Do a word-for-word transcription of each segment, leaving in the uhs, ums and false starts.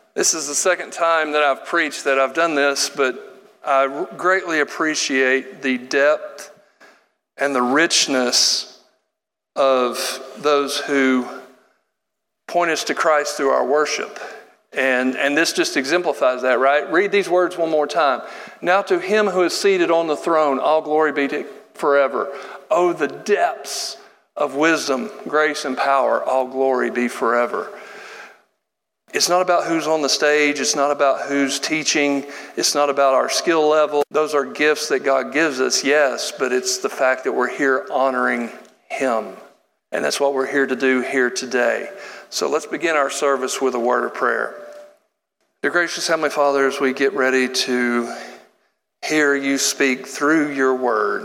This is the second time that I've preached that I've done this, but I greatly appreciate the depth and the richness of those who point us to Christ through our worship. And, and this just exemplifies that, right? Read these words one more time. Now to him who is seated on the throne, all glory be to forever. Oh, the depths of wisdom, grace, and power, all glory be forever. It's not about who's on the stage. It's not about who's teaching. It's not about our skill level. Those are gifts that God gives us, yes, but it's the fact that we're here honoring Him. And that's what we're here to do here today. So let's begin our service with a word of prayer. Dear gracious Heavenly Father, as we get ready to hear you speak through your word,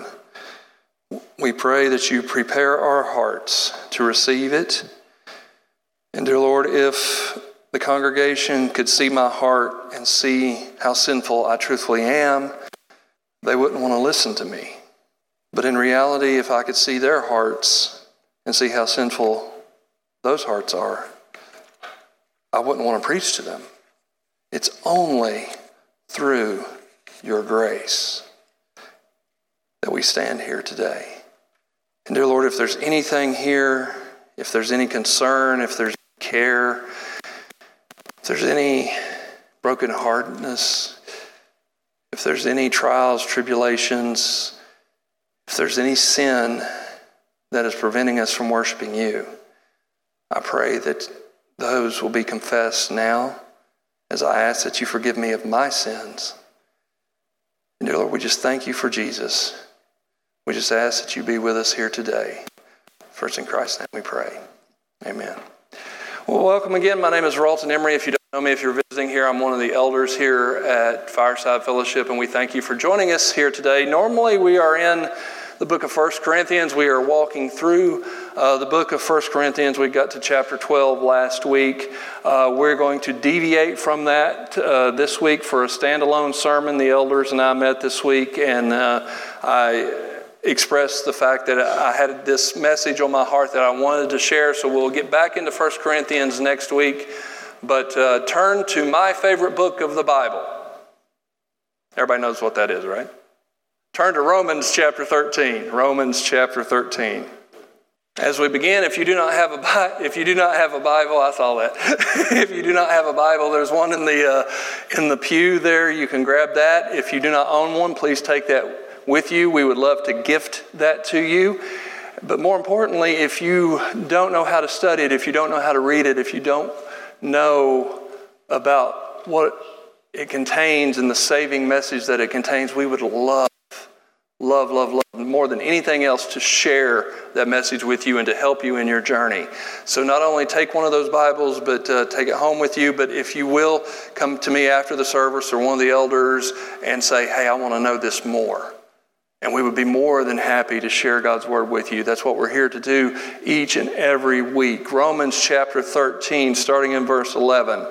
we pray that you prepare our hearts to receive it. And dear Lord, if the congregation could see my heart and see how sinful I truthfully am, they wouldn't want to listen to me. But in reality, if I could see their hearts and see how sinful those hearts are, I wouldn't want to preach to them. It's only through your grace that we stand here today. And dear Lord, if there's anything here, if there's any concern, if there's care, if there's any brokenheartedness, if there's any trials, tribulations, if there's any sin that is preventing us from worshiping you, I pray that those will be confessed now as I ask that you forgive me of my sins. And dear Lord, we just thank you for Jesus. We just ask that you be with us here today. First in Christ's name we pray. Amen. Well, welcome again. My name is Ralton Emery. If you don't know me, if you're visiting here, I'm one of the elders here at Fireside Fellowship, and we thank you for joining us here today. Normally, we are in the book of First Corinthians. We are walking through uh, the book of First Corinthians. We got to chapter twelve last week. Uh, we're going to deviate from that uh, this week for a standalone sermon. The elders and I met this week, and uh, I expressed the fact that I had this message on my heart that I wanted to share. So we'll get back into First Corinthians next week. But uh, turn to my favorite book of the Bible. Everybody knows what that is, right? Turn to Romans chapter thirteen. Romans chapter thirteen. As we begin, if you do not have a if you do not have a Bible, I saw that. If you do not have a Bible, there's one in the uh, in the pew there. You can grab that. If you do not own one, please take that with you. We would love to gift that to you. But more importantly, if you don't know how to study it, if you don't know how to read it, if you don't know about what it contains and the saving message that it contains, we would love, love, love, love more than anything else to share that message with you and to help you in your journey. So not only take one of those Bibles, but uh, take it home with you. But if you will, come to me after the service or one of the elders and say, hey, I want to know this more. And we would be more than happy to share God's word with you. That's what we're here to do each and every week. Romans chapter thirteen, starting in verse eleven.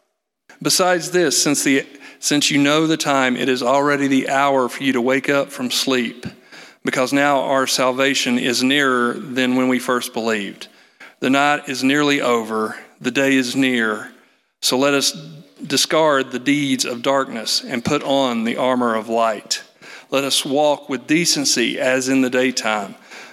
Besides this, since the since you know the time, it is already the hour for you to wake up from sleep, because now our salvation is nearer than when we first believed. The night is nearly over, the day is near. So let us discard the deeds of darkness and put on the armor of light. Let us walk with decency as in the daytime,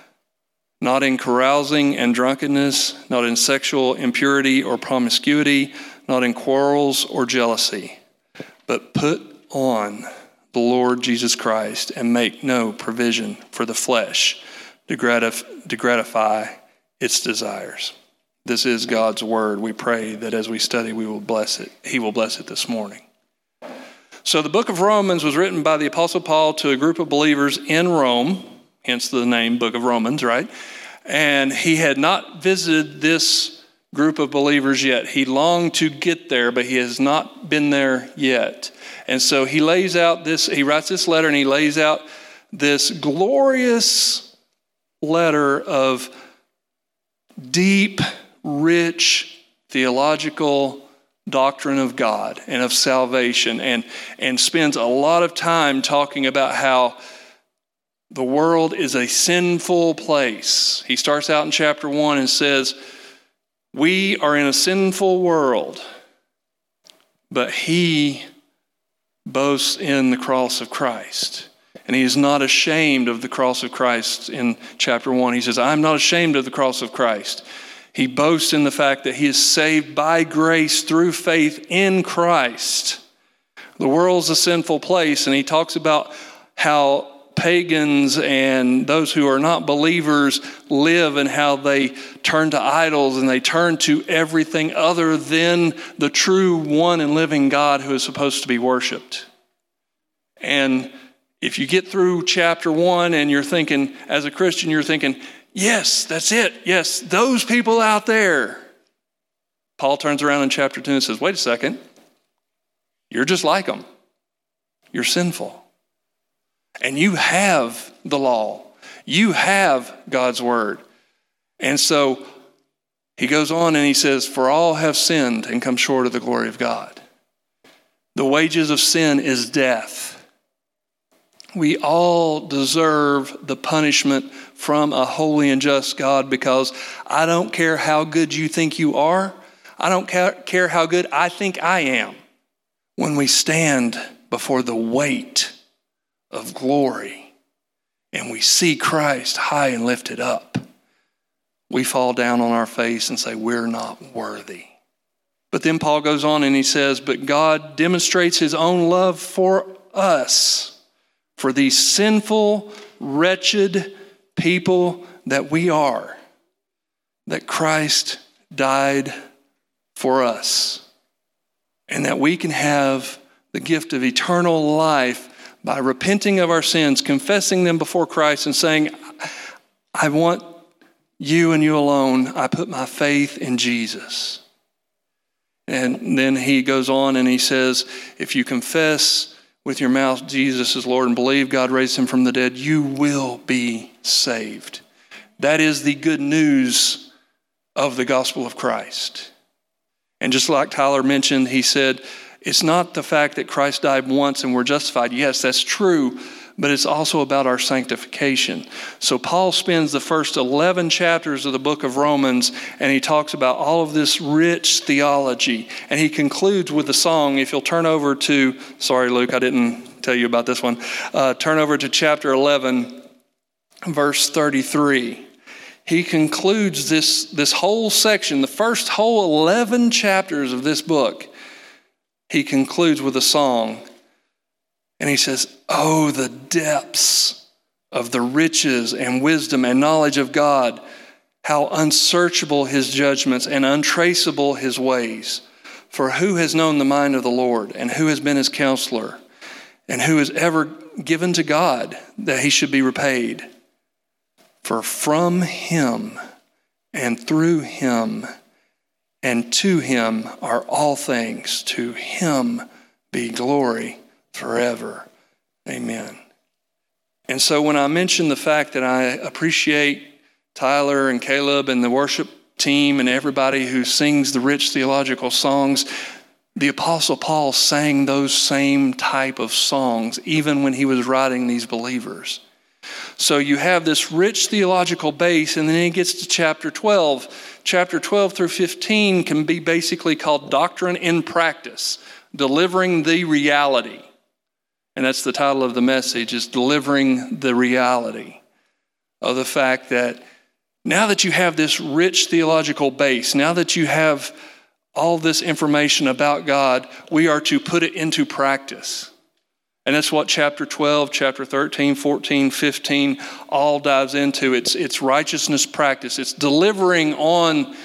not in carousing and drunkenness, not in sexual impurity or promiscuity, not in quarrels or jealousy, but put on the Lord Jesus Christ and make no provision for the flesh to, gratif- to gratify its desires. This is God's word. We pray that as we study, we will bless it. He will bless it this morning. So the book of Romans was written by the Apostle Paul to a group of believers in Rome, hence the name Book of Romans, right? And he had not visited this group of believers yet. He longed to get there, but he has not been there yet. And so he lays out this, he writes this letter and he lays out this glorious letter of deep, rich, theological doctrine of God and of salvation, and, and spends a lot of time talking about how the world is a sinful place. He starts out in chapter one and says, we are in a sinful world. but he boasts in the cross of Christ. And he is not ashamed of the cross of Christ. In chapter one, he says, I'm not ashamed of the cross of Christ. He boasts in the fact that he is saved by grace through faith in Christ. The world's a sinful place, and he talks about how pagans and those who are not believers live and how they turn to idols and they turn to everything other than the true one and living God who is supposed to be worshiped. And if you get through chapter one and you're thinking, as a Christian, you're thinking, yes, that's it. Yes, those people out there. Paul turns around in chapter two and says, wait a second. You're just like them. You're sinful. And you have the law. You have God's word. And so he goes on and he says, for all have sinned and come short of the glory of God. The wages of sin is death. We all deserve the punishment from a holy and just God, because I don't care how good you think you are. I don't care how good I think I am. When we stand before the weight of glory and we see Christ high and lifted up, we fall down on our face and say, we're not worthy. But then Paul goes on and he says, but God demonstrates his own love for us, for these sinful, wretched people that we are, that Christ died for us, and that we can have the gift of eternal life by repenting of our sins, confessing them before Christ, and saying, I want you and you alone. I put my faith in Jesus. And then he goes on and he says, if you confess with your mouth Jesus is Lord and believe God raised him from the dead, you will be saved. That is the good news of the gospel of Christ. And just like Tyler mentioned, he said, it's not the fact that Christ died once and we're justified. Yes, that's true, but it's also about our sanctification. So Paul spends the first eleven chapters of the book of Romans, and he talks about all of this rich theology. And he concludes with a song. If you'll turn over to, sorry, Luke, I didn't tell you about this one. Uh, turn over to chapter eleven, verse thirty-three. He concludes this, this whole section, the first whole eleven chapters of this book. He concludes with a song. And he says, oh, the depths of the riches and wisdom and knowledge of God, how unsearchable his judgments and untraceable his ways. For who has known the mind of the Lord, and who has been his counselor, and who has ever given to God that he should be repaid? For from him and through him and to him are all things. To him be glory forever. Amen. And so when I mention the fact that I appreciate Tyler and Caleb and the worship team and everybody who sings the rich theological songs, the Apostle Paul sang those same type of songs even when he was writing these believers. So you have this rich theological base, and then he gets to chapter twelve. Chapter twelve through fifteen can be basically called Doctrine in Practice, delivering the reality. And that's the title of the message, is delivering the reality of the fact that now that you have this rich theological base, now that you have all this information about God, we are to put it into practice. And that's what chapter twelve, chapter thirteen, fourteen, fifteen all dives into. It's, it's righteousness practice. It's delivering on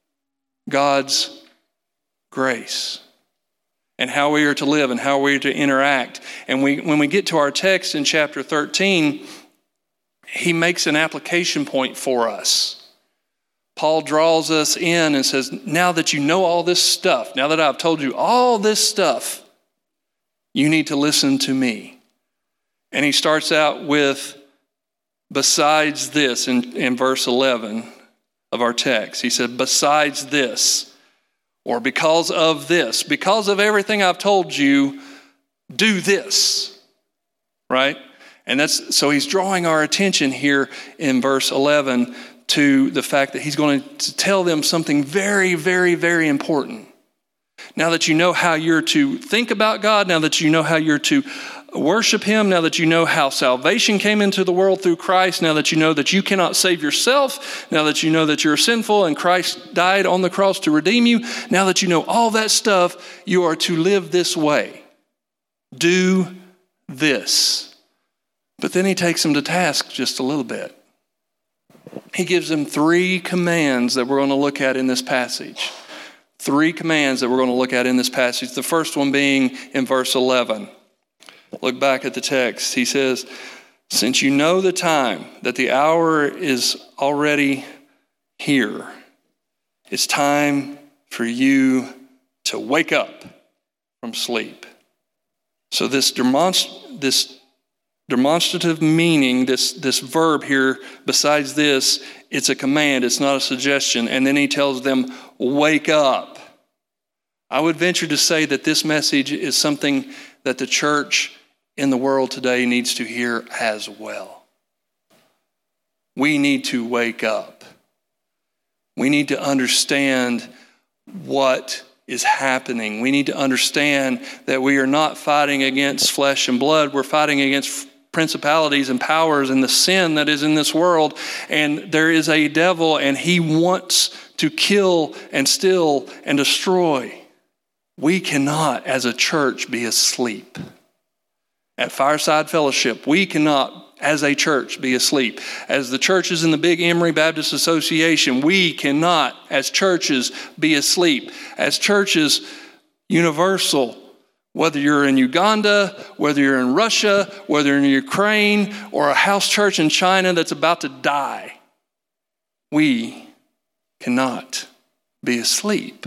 God's grace and how we are to live and how we are to interact. And we, when we get to our text in chapter thirteen, he makes an application point for us. Paul draws us in and says, now that you know all this stuff, now that I've told you all this stuff, you need to listen to me. And he starts out with, besides this, in, in verse eleven of our text. He said, besides this, or because of this, because of everything I've told you, do this, right? And that's, so he's drawing our attention here in verse eleven to the fact that he's going to tell them something very, very, very important. Now that you know how you're to think about God, now that you know how you're to worship him, now that you know how salvation came into the world through Christ, now that you know that you cannot save yourself, now that you know that you're sinful and Christ died on the cross to redeem you, now that you know all that stuff, you are to live this way. Do this. But then he takes them to task just a little bit. He gives them three commands that we're going to look at in this passage. Three commands that we're going to look at in this passage. The first one being in verse eleven. Look back at the text. He says, since you know the time, that the hour is already here, it's time for you to wake up from sleep. So this demonst- this demonstrative meaning, this, this verb here, besides this, it's a command, it's not a suggestion. And then he tells them, wake up. I would venture to say that this message is something that the church in the world today needs to hear as well. We need to wake up. We need to understand what is happening. We need to understand that we are not fighting against flesh and blood. We're fighting against principalities and powers and the sin that is in this world. And there is a devil, and he wants to kill and steal and destroy. We cannot, as a church, be asleep. At Fireside Fellowship, we cannot, as a church, be asleep. As the churches in the Big Emory Baptist Association, we cannot, as churches, be asleep. As churches, universal, whether you're in Uganda, whether you're in Russia, whether you're in Ukraine, or a house church in China that's about to die, we cannot be asleep.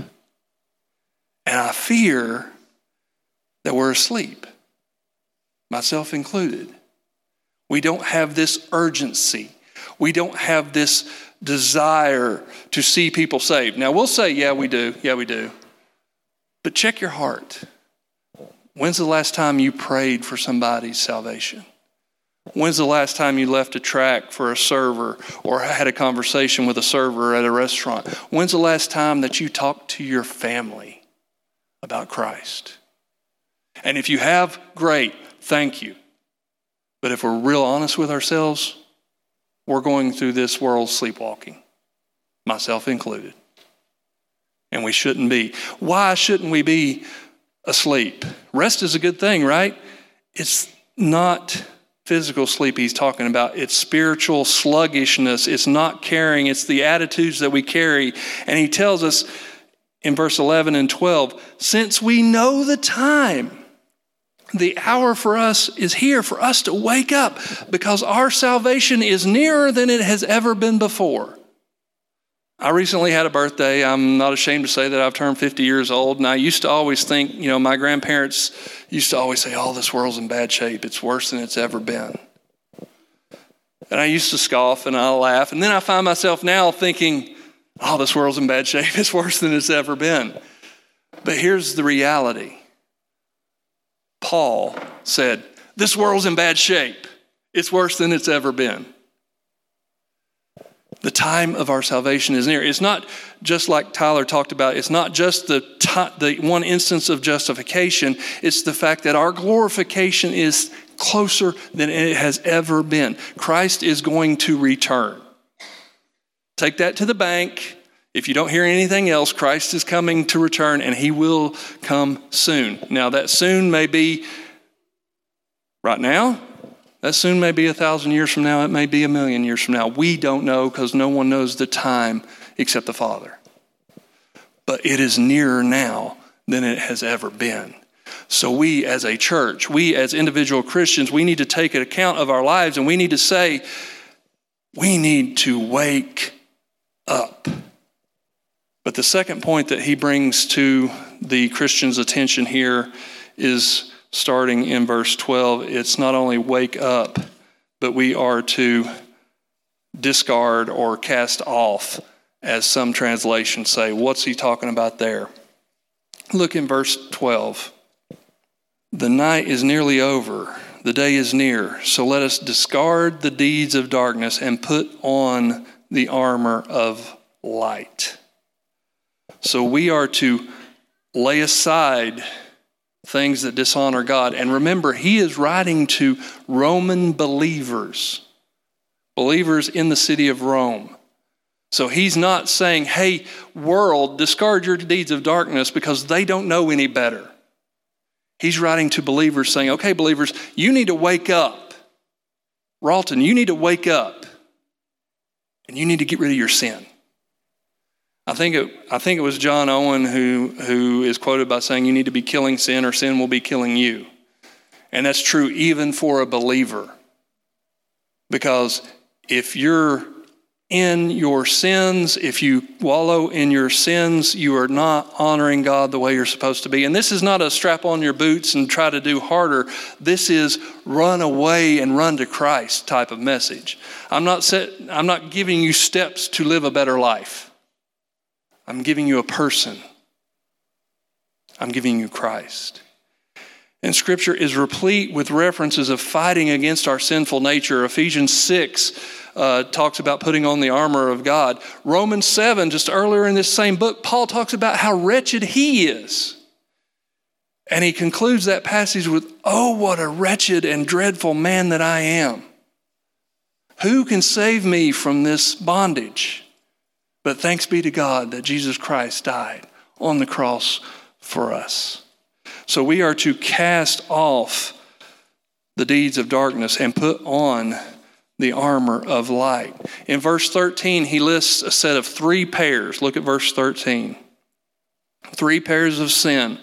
And I fear that we're asleep, myself included. We don't have this urgency. We don't have this desire to see people saved. Now, we'll say, yeah, we do. Yeah, we do. But check your heart. When's the last time you prayed for somebody's salvation? When's the last time you left a tract for a server or had a conversation with a server at a restaurant? When's the last time that you talked to your family about Christ? And if you have, great, thank you. But if we're real honest with ourselves, we're going through this world sleepwalking, myself included. And we shouldn't be. Why shouldn't we be asleep? Rest is a good thing, right? It's not physical sleep he's talking about. It's spiritual sluggishness. It's not caring. It's the attitudes that we carry. And he tells us in verse eleven and twelve, since we know the time, the hour for us is here for us to wake up, because our salvation is nearer than it has ever been before. I recently had a birthday. I'm not ashamed to say that I've turned fifty years old. And I used to always think, you know, my grandparents used to always say, oh, this world's in bad shape. It's worse than it's ever been. And I used to scoff and I laugh. And then I find myself now thinking, oh, this world's in bad shape. It's worse than it's ever been. But here's the reality. Paul said, this world's in bad shape. It's worse than it's ever been. The time of our salvation is near. It's not just like Tyler talked about. It's not just the, t- the one instance of justification. It's the fact that our glorification is closer than it has ever been. Christ is going to return. Take that to the bank. If you don't hear anything else, Christ is coming to return, and he will come soon. Now, that soon may be right now. That soon may be a thousand years from now. It may be a million years from now. We don't know, because no one knows the time except the Father. But it is nearer now than it has ever been. So we as a church, we as individual Christians, we need to take account of our lives, and we need to say, we need to wake up. But the second point that he brings to the Christian's attention here is starting in verse twelve. It's not only wake up, but we are to discard or cast off, as some translations say. What's he talking about there? Look in verse twelve. The night is nearly over. The day is near. So let us discard the deeds of darkness and put on the armor of light. So we are to lay aside things that dishonor God. And remember, he is writing to Roman believers, believers in the city of Rome. So he's not saying, hey, world, discard your deeds of darkness because they don't know any better. He's writing to believers saying, okay, believers, you need to wake up. Ralton, you need to wake up. And you need to get rid of your sin. I think it, I think it was John Owen who, who is quoted by saying you need to be killing sin or sin will be killing you. And that's true even for a believer. Because if you're in your sins, if you wallow in your sins, you are not honoring God the way you're supposed to be. And this is not a strap on your boots and try to do harder. This is run away and run to Christ type of message. I'm not set, I'm not giving you steps to live a better life. I'm giving you a person. I'm giving you Christ. And Scripture is replete with references of fighting against our sinful nature. Ephesians six uh, talks about putting on the armor of God. Romans seven, just earlier in this same book, Paul talks about how wretched he is. And he concludes that passage with, oh, what a wretched and dreadful man that I am. Who can save me from this bondage? But thanks be to God that Jesus Christ died on the cross for us. So we are to cast off the deeds of darkness and put on the armor of light. In verse thirteen, he lists a set of three pairs. Look at verse thirteen. Three pairs of sin.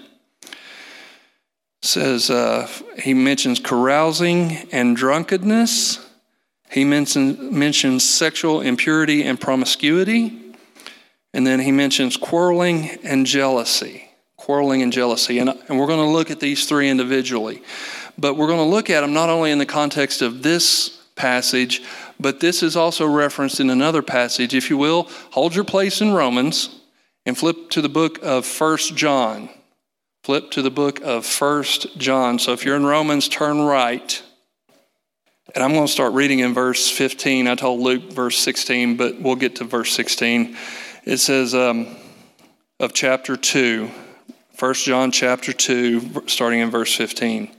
Says uh, he mentions carousing and drunkenness. He mentions, mentions sexual impurity and promiscuity. And then he mentions quarreling and jealousy. Quarreling and jealousy. And, and we're going to look at these three individually. But we're going to look at them not only in the context of this passage, but this is also referenced in another passage. If you will, hold your place in Romans and flip to the book of First John. Flip to the book of First John. So if you're in Romans, turn right. And I'm going to start reading in verse fifteen. I told Luke verse sixteen, but we'll get to verse sixteen. It says um, of chapter two, First John chapter two, starting in verse fifteen.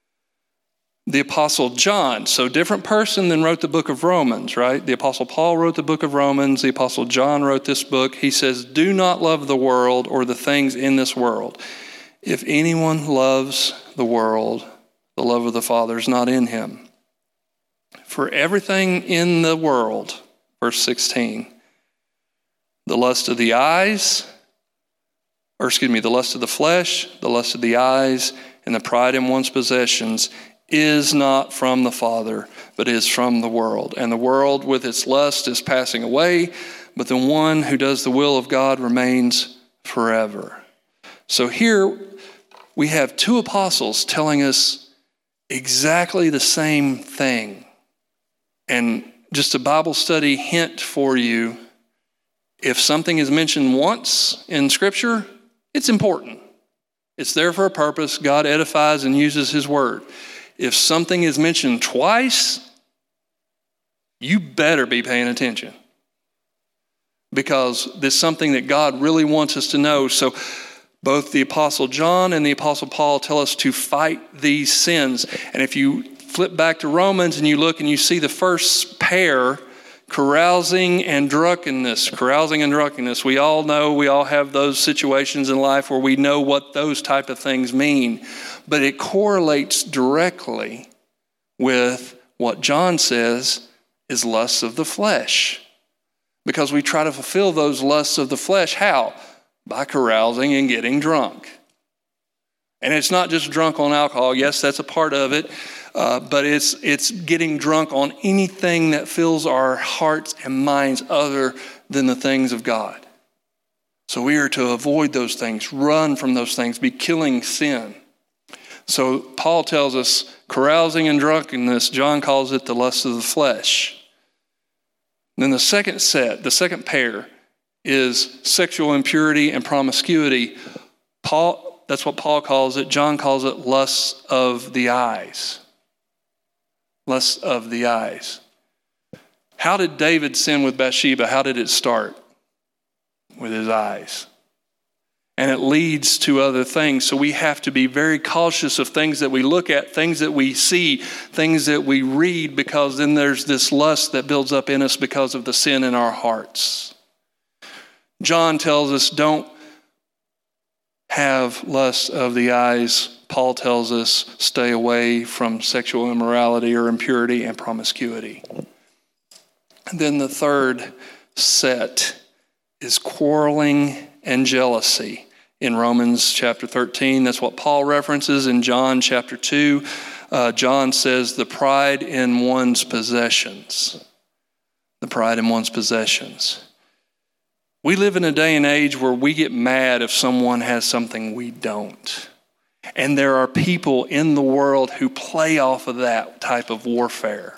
The Apostle John, so different person than wrote the book of Romans, right? The Apostle Paul wrote the book of Romans. The Apostle John wrote this book. He says, do not love the world or the things in this world. If anyone loves the world, the love of the Father is not in him. For everything in the world, verse sixteen, the lust of the eyes, or excuse me, the lust of the flesh, the lust of the eyes, and the pride in one's possessions is not from the Father, but is from the world. And the world with its lust is passing away, but the one who does the will of God remains forever. So here we have two apostles telling us exactly the same thing. And just a Bible study hint for you, if something is mentioned once in Scripture, it's important. It's there for a purpose. God edifies and uses His word. If something is mentioned twice, you better be paying attention. Because there's something that God really wants us to know. So both the Apostle John and the Apostle Paul tell us to fight these sins. And if you flip back to Romans and you look and you see the first pair, carousing and drunkenness. Carousing and drunkenness. We all know, we all have those situations in life where we know what those type of things mean. But it correlates directly with what John says is lusts of the flesh. Because we try to fulfill those lusts of the flesh. How? By carousing and getting drunk. And it's not just drunk on alcohol. Yes, that's a part of it. Uh, but it's it's getting drunk on anything that fills our hearts and minds other than the things of God. So we are to avoid those things, run from those things, be killing sin. So Paul tells us carousing and drunkenness, John calls it the lust of the flesh. Then the second set, the second pair, is sexual impurity and promiscuity. Paul, that's what Paul calls it. John calls it lust of the eyes. Lust of the eyes. How did David sin with Bathsheba? How did it start? With his eyes. And it leads to other things. So we have to be very cautious of things that we look at, things that we see, things that we read, because then there's this lust that builds up in us because of the sin in our hearts. John tells us don't have lust of the eyes. Paul tells us stay away from sexual immorality or impurity and promiscuity. And then the third set is quarreling and jealousy. In Romans chapter thirteen, that's what Paul references. In John chapter two, uh, John says the pride in one's possessions. The pride in one's possessions. We live in a day and age where we get mad if someone has something we don't. And there are people in the world who play off of that type of warfare.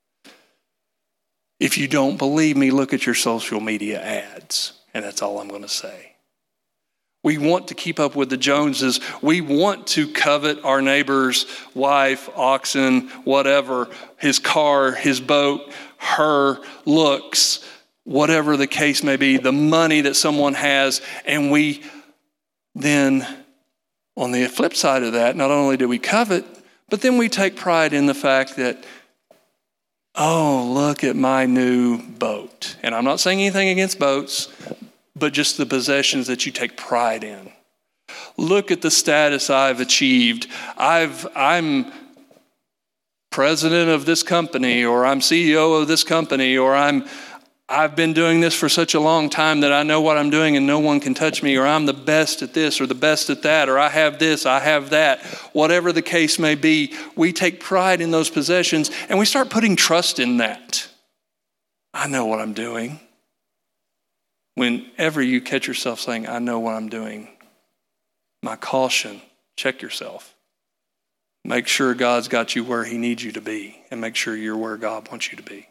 If you don't believe me, look at your social media ads. And that's all I'm going to say. We want to keep up with the Joneses. We want to covet our neighbor's wife, oxen, whatever, his car, his boat, her looks, whatever the case may be, the money that someone has. And we then, on the flip side of that, not only do we covet, but then we take pride in the fact that, oh, look at my new boat. And I'm not saying anything against boats, but just the possessions that you take pride in. Look at the status I've achieved. I've, I'm president of this company, or I'm C E O of this company, or I'm, I've been doing this for such a long time that I know what I'm doing and no one can touch me, or I'm the best at this or the best at that, or I have this, I have that. Whatever the case may be, we take pride in those possessions and we start putting trust in that. I know what I'm doing. Whenever you catch yourself saying, I know what I'm doing, my caution, check yourself. Make sure God's got you where he needs you to be, and make sure you're where God wants you to be.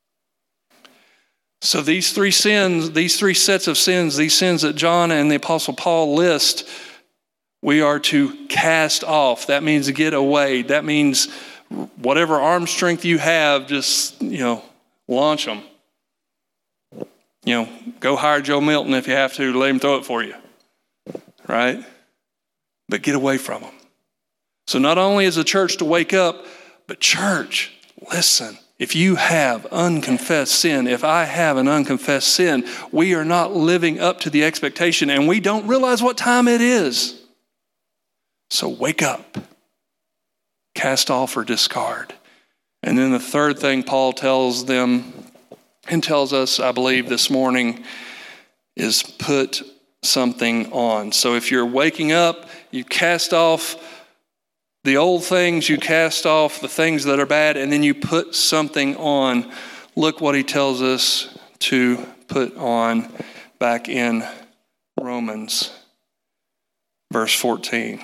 So these three sins, these three sets of sins, these sins that John and the Apostle Paul list, we are to cast off. That means to get away. That means whatever arm strength you have, just, you know, launch them. You know, go hire Joe Milton if you have to, let him throw it for you, right? But get away from them. So not only is the church to wake up, but church, listen, if you have unconfessed sin, if I have an unconfessed sin, we are not living up to the expectation and we don't realize what time it is. So wake up, cast off or discard. And then the third thing Paul tells them and tells us, I believe, this morning is put something on. So if you're waking up, you cast off the old things, you cast off the things that are bad, and then you put something on. Look what he tells us to put on back in Romans, verse fourteen.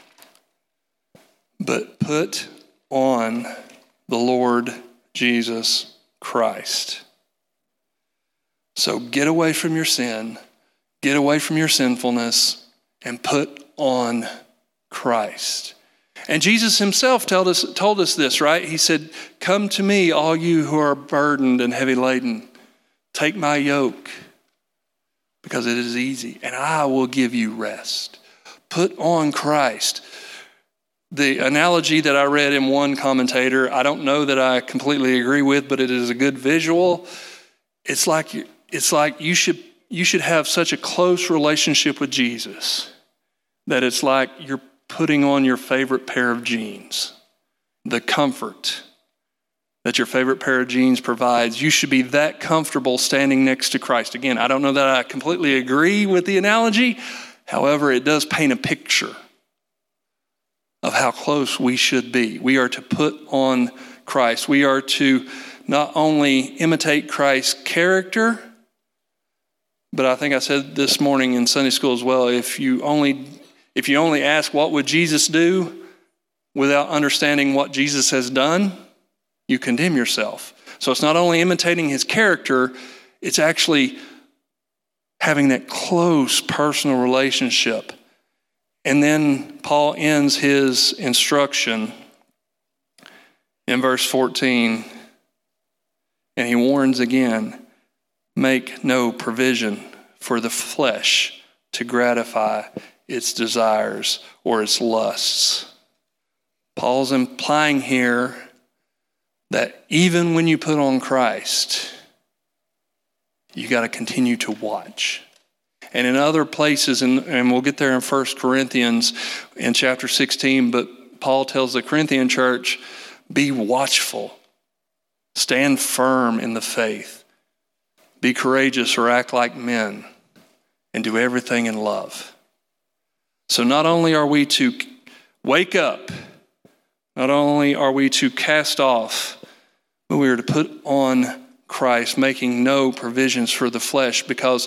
But put on the Lord Jesus Christ. So get away from your sin, get away from your sinfulness, and put on Christ. And Jesus himself told us, told us this, right? He said, come to me, all you who are burdened and heavy laden. Take my yoke, because it is easy, and I will give you rest. Put on Christ. The analogy that I read in one commentator, I don't know that I completely agree with, but it is a good visual. It's like you, it's like you should you should have such a close relationship with Jesus that it's like you're putting on your favorite pair of jeans. The comfort that your favorite pair of jeans provides. You should be that comfortable standing next to Christ. Again, I don't know that I completely agree with the analogy. However, it does paint a picture of how close we should be. We are to put on Christ. We are to not only imitate Christ's character, but I think I said this morning in Sunday school as well, if you only if you only ask what would Jesus do without understanding what Jesus has done, you condemn yourself. So it's not only imitating his character, it's actually having that close personal relationship. And then Paul ends his instruction in verse fourteen, and he warns again, make no provision for the flesh to gratify its desires or its lusts. Paul's implying here that even when you put on Christ, you got to continue to watch. And in other places, and, and we'll get there in First Corinthians in chapter sixteen, but Paul tells the Corinthian church, be watchful, stand firm in the faith, be courageous or act like men, and do everything in love. So not only are we to wake up, not only are we to cast off, but we are to put on Christ, making no provisions for the flesh, because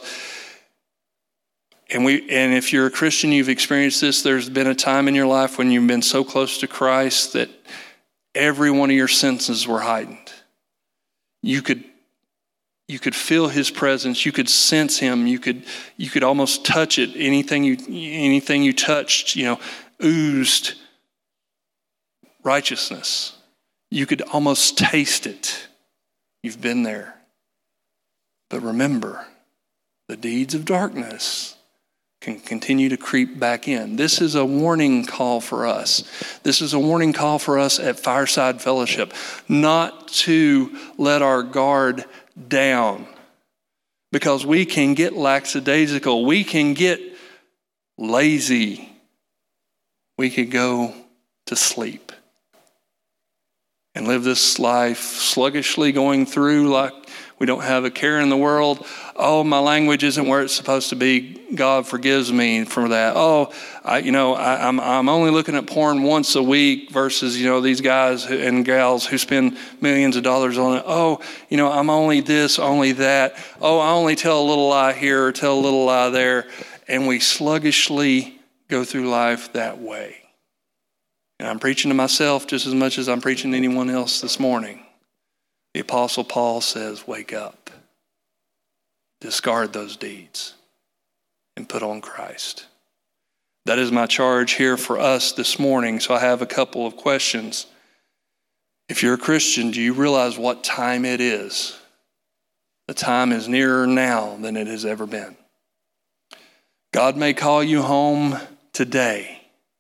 And we, and if you're a Christian, you've experienced this. There's been a time in your life when you've been so close to Christ that every one of your senses were heightened. You could, you could feel his presence. You could sense him. You could, you could almost touch it. Anything you, anything you touched, you know, oozed righteousness. You could almost taste it. You've been there. But remember, the deeds of darkness can continue to creep back in. This is a warning call for us. This is a warning call for us at Fireside Fellowship, not to let our guard down, because we can get lackadaisical. We can get lazy. We could go to sleep and live this life sluggishly, going through like we don't have a care in the world. Oh, my language isn't where it's supposed to be. God forgives me for that. Oh, I, you know, I, I'm I'm only looking at porn once a week versus, you know, these guys and gals who spend millions of dollars on it. Oh, you know, I'm only this, only that. Oh, I only tell a little lie here or tell a little lie there. And we sluggishly go through life that way. And I'm preaching to myself just as much as I'm preaching to anyone else this morning. The Apostle Paul says, wake up, discard those deeds, and put on Christ. That is my charge here for us this morning. So I have a couple of questions. If you're a Christian, do you realize what time it is? The time is nearer now than it has ever been. God may call you home today.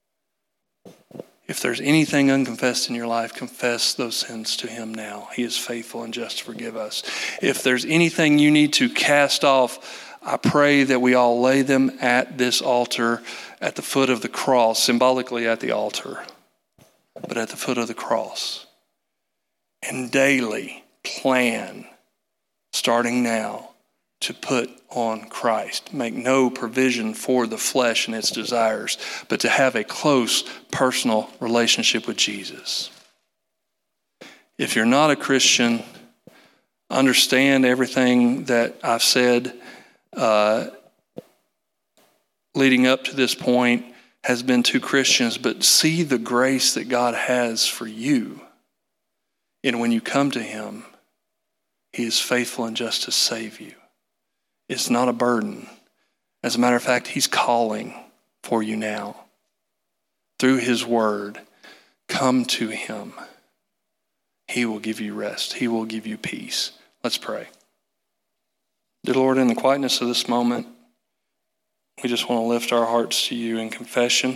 If there's anything unconfessed in your life, confess those sins to him now. He is faithful and just to forgive us. If there's anything you need to cast off, I pray that we all lay them at this altar, at the foot of the cross, symbolically at the altar, but at the foot of the cross. And daily plan, starting now, to put on Christ. Make no provision for the flesh and its desires, but to have a close personal relationship with Jesus. If you're not a Christian, understand everything that I've said uh, leading up to this point has been to Christians, but see the grace that God has for you. And when you come to him, he is faithful and just to save you. It's not a burden. As a matter of fact, he's calling for you now. Through his word, come to him. He will give you rest. He will give you peace. Let's pray. Dear Lord, in the quietness of this moment, we just want to lift our hearts to you in confession.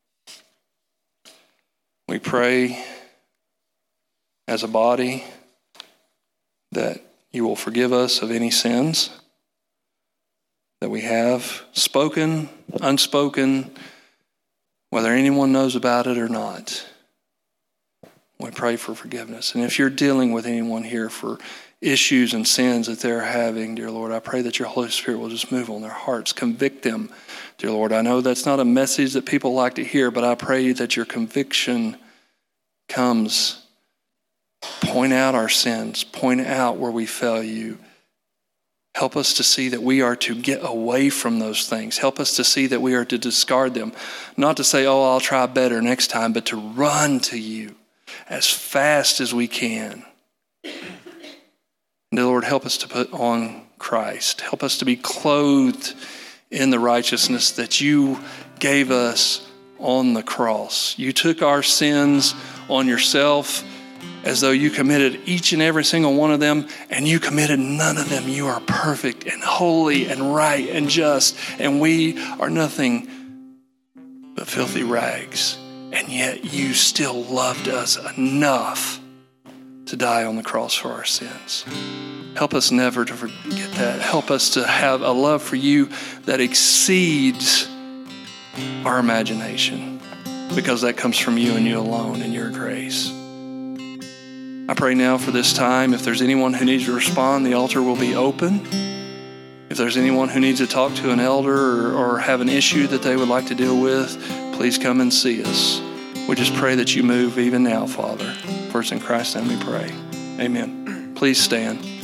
We pray as a body that you will forgive us of any sins that we have, spoken, unspoken, whether anyone knows about it or not. We pray for forgiveness. And if you're dealing with anyone here for issues and sins that they're having, dear Lord, I pray that your Holy Spirit will just move on their hearts, convict them, dear Lord. I know that's not a message that people like to hear, but I pray that your conviction comes. Point out our sins, point out where we fail you. Help us to see that we are to get away from those things. Help us to see that we are to discard them. Not to say, oh, I'll try better next time, but to run to you as fast as we can. And dear Lord, help us to put on Christ. Help us to be clothed in the righteousness that you gave us on the cross. You took our sins on yourself. as though you committed each and every single one of them, and you committed none of them. You are perfect and holy and right and just, and we are nothing but filthy rags. And yet you still loved us enough to die on the cross for our sins. Help us never to forget that. Help us to have a love for you that exceeds our imagination, because that comes from you and you alone and your grace. I pray now for this time. If there's anyone who needs to respond, the altar will be open. If there's anyone who needs to talk to an elder or, or have an issue that they would like to deal with, please come and see us. We just pray that you move even now, Father. For it's in Christ's name we pray. Amen. Please stand.